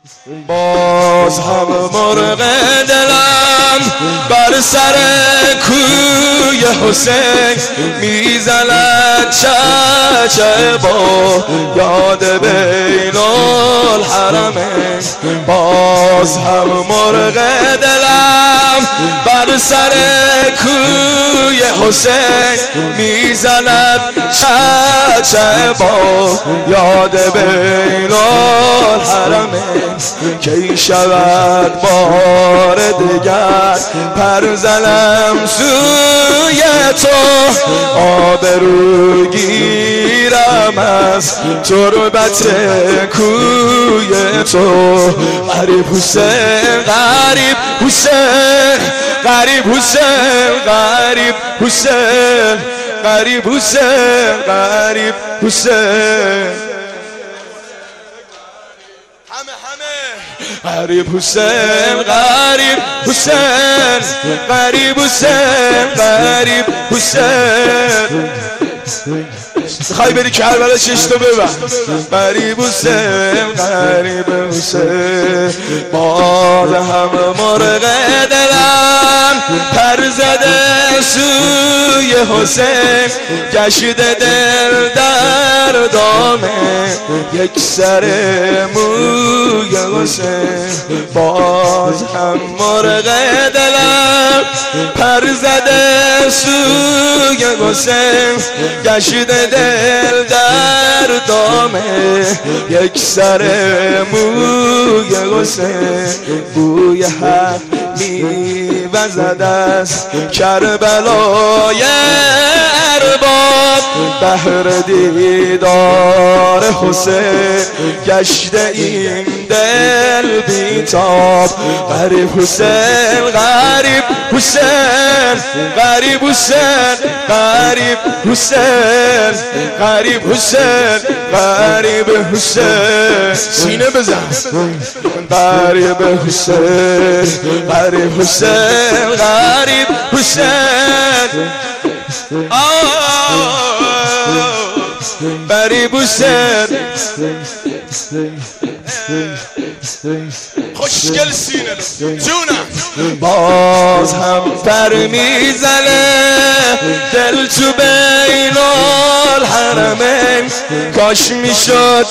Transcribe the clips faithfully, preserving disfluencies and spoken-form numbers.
باز هم مرغ دلم بر سر کوی حسین میزند چه با یاد بین الحرمین. باز هم مرغ دلم بر سر کوی حسین میزند چه با یاد بین الحرمین. کی شود بار دگر پر زنم سوی تو، آبرو گیرم از تربت کوی تو. غریب حسین غریب حسین غریب حسین غریب حسین غریب حسین غریب حسین غریب حسین غریب حسین غریب حسین غریب حسین. میخوای بری کربلا چشتو ببر. غریب حسین غریب حسین. باز هم مرغ دلم پر زده سوی حسین، گشته دل در دامه یک سر موی حسین. باز هم مرغ دلم پر زده سوی حسین، گشته دل در دامه یک سر موی حسین. بوی حق میوزد از کربلای ارباب، بهر دیدار حسین گشته این دل بیتاب. غریب حسین غریب حسین غریب حسین غریب حسین غریب حسین غریب حسین. سینه بزن. غریب حسین غریب حسین غریب حسین غریب حسین. خوشگل سینه جونم. باز هم پر میزنه دل تو بین الحرمین. کاش میشد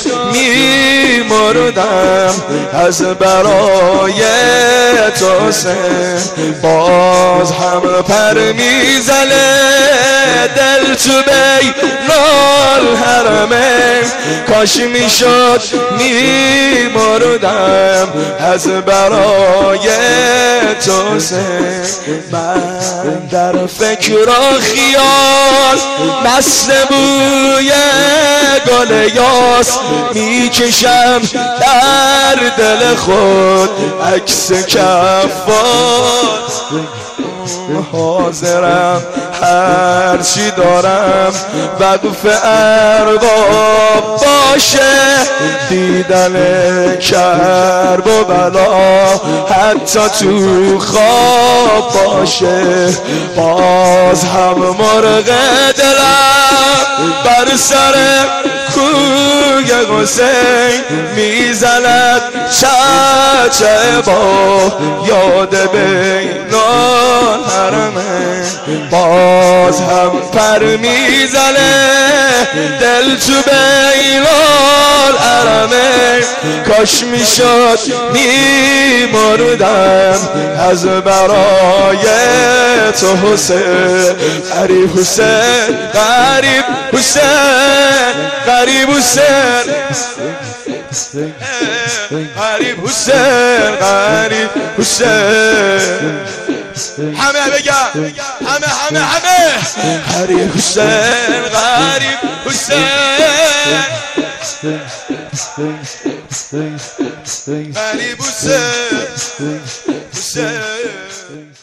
میمردم از برای تو حسین. باز هم پر میزنه دل تو بین الحرمین. کاش میشد میمردم از برای تو حسین. من در فکر و خیال مست بوی گل یاس میکشم در دل خود عکس کفات. حاضرم هر چی دارم وقف ارباب باشه، دیدن کرب و بلا حتی تو خواب باشه. باز هم مرغ دلم بر سر کوی حسین میزند چه با یاد بین الحرمین. باز هم پر میزنه دل تو بین الحرمین. کاش میشد میمردم از برای تو حسین. غریب حسین غریب حسین غریب حسین غریب حسین غریب حسین. همه بگم همه همه همه غریب حسین غریب حسین غریب حسین حسین.